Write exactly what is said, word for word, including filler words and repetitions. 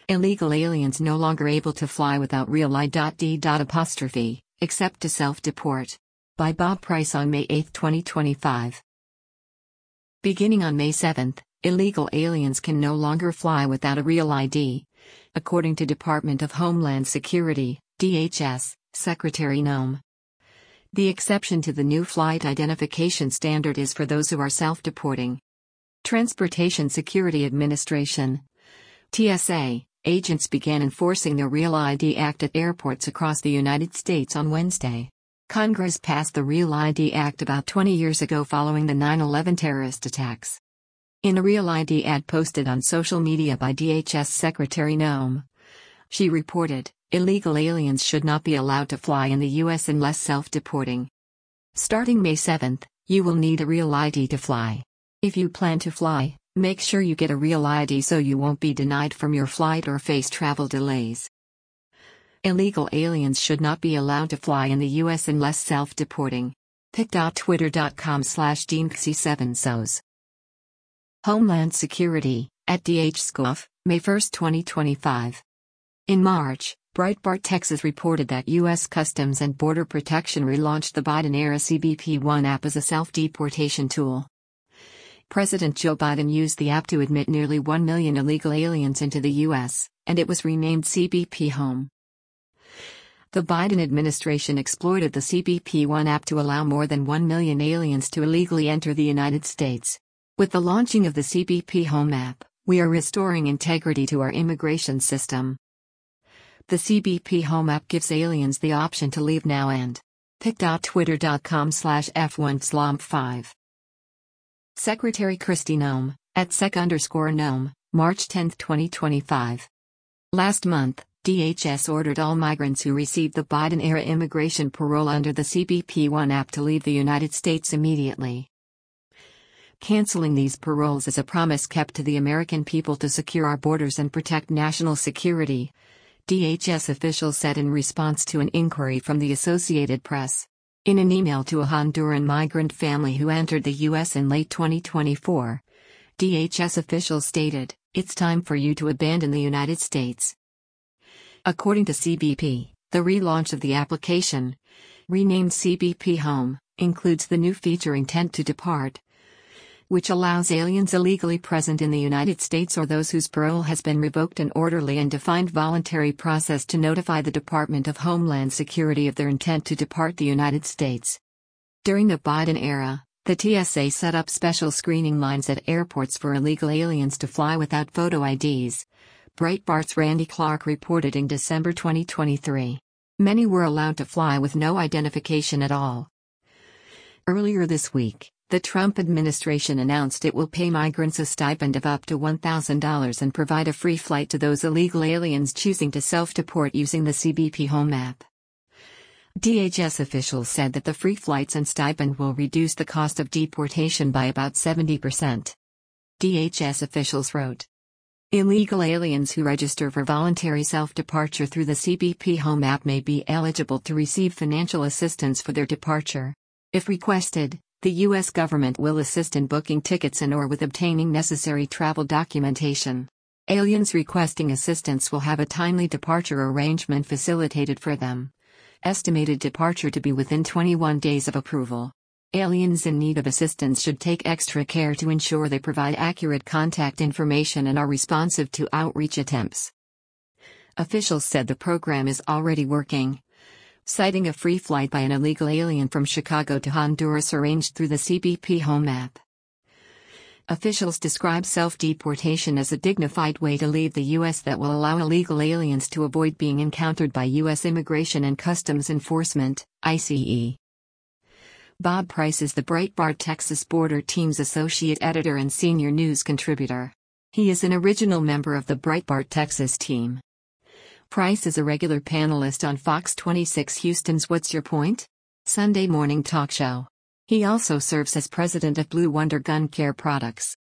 Illegal aliens no longer able to fly without real I D apostrophe, except to self-deport. By Bob Price on May eighth, twenty twenty-five. Beginning on May seventh, illegal aliens can no longer fly without a real I D. According to Department of Homeland Security, D H S, Secretary Noem. The exception to the new flight identification standard is for those who are self-deporting. Transportation Security Administration, T S A, agents began enforcing the Real I D Act at airports across the United States on Wednesday. Congress passed the Real I D Act about twenty years ago following the nine eleven terrorist attacks. In a Real I D ad posted on social media by D H S Secretary Noem, she reported, illegal aliens should not be allowed to fly in the U S unless self-deporting. Starting May seventh, you will need a real I D to fly. If you plan to fly, make sure you get a real I D so you won't be denied from your flight or face travel delays. Illegal aliens should not be allowed to fly in the U S unless self-deporting. pic dot twitter dot com slash dean c seven sos. Homeland Security, at D H S C O F, May first, twenty twenty-five. In March, Breitbart Texas reported that U S Customs and Border Protection relaunched the Biden-era C B P One app as a self-deportation tool. President Joe Biden used the app to admit nearly one million illegal aliens into the U S, and it was renamed C B P Home. The Biden administration exploited the C B P One app to allow more than one million aliens to illegally enter the United States. With the launching of the C B P Home app, we are restoring integrity to our immigration system. The C B P Home app gives aliens the option to leave now and pic dot twitter dot com slash f one slomp five. Secretary Kristi Noem, at sec underscore Noem, March tenth, twenty twenty-five. Last month, D H S ordered all migrants who received the Biden-era immigration parole under the C B P One app to leave the United States immediately. Canceling these paroles is a promise kept to the American people to secure our borders and protect national security, D H S officials said in response to an inquiry from the Associated Press. In an email to a Honduran migrant family who entered the U S in late twenty twenty-four, D H S officials stated, "It's time for you to abandon the United States." According to C B P, the relaunch of the application, renamed C B P Home, includes the new feature Intent to Depart, which allows aliens illegally present in the United States or those whose parole has been revoked an orderly and defined voluntary process to notify the Department of Homeland Security of their intent to depart the United States. During the Biden era, the T S A set up special screening lines at airports for illegal aliens to fly without photo I Ds. Breitbart's Randy Clark reported in December twenty twenty-three. Many were allowed to fly with no identification at all. Earlier this week, the Trump administration announced it will pay migrants a stipend of up to one thousand dollars and provide a free flight to those illegal aliens choosing to self-deport using the C B P Home app. D H S officials said that the free flights and stipend will reduce the cost of deportation by about seventy percent. D H S officials wrote, "Illegal aliens who register for voluntary self-departure through the C B P Home app may be eligible to receive financial assistance for their departure. If requested, the U S government will assist in booking tickets and or with obtaining necessary travel documentation. Aliens requesting assistance will have a timely departure arrangement facilitated for them. Estimated departure to be within twenty-one days of approval. Aliens in need of assistance should take extra care to ensure they provide accurate contact information and are responsive to outreach attempts." Officials said the program is already working, citing a free flight by an illegal alien from Chicago to Honduras arranged through the C B P Home app. Officials describe self-deportation as a dignified way to leave the U S that will allow illegal aliens to avoid being encountered by U S Immigration and Customs Enforcement, I C E. Bob Price is the Breitbart Texas Border Team's associate editor and senior news contributor. He is an original member of the Breitbart Texas team. Price is a regular panelist on Fox twenty-six Houston's What's Your Point? Sunday morning talk show. He also serves as president of Blue Wonder Gun Care Products.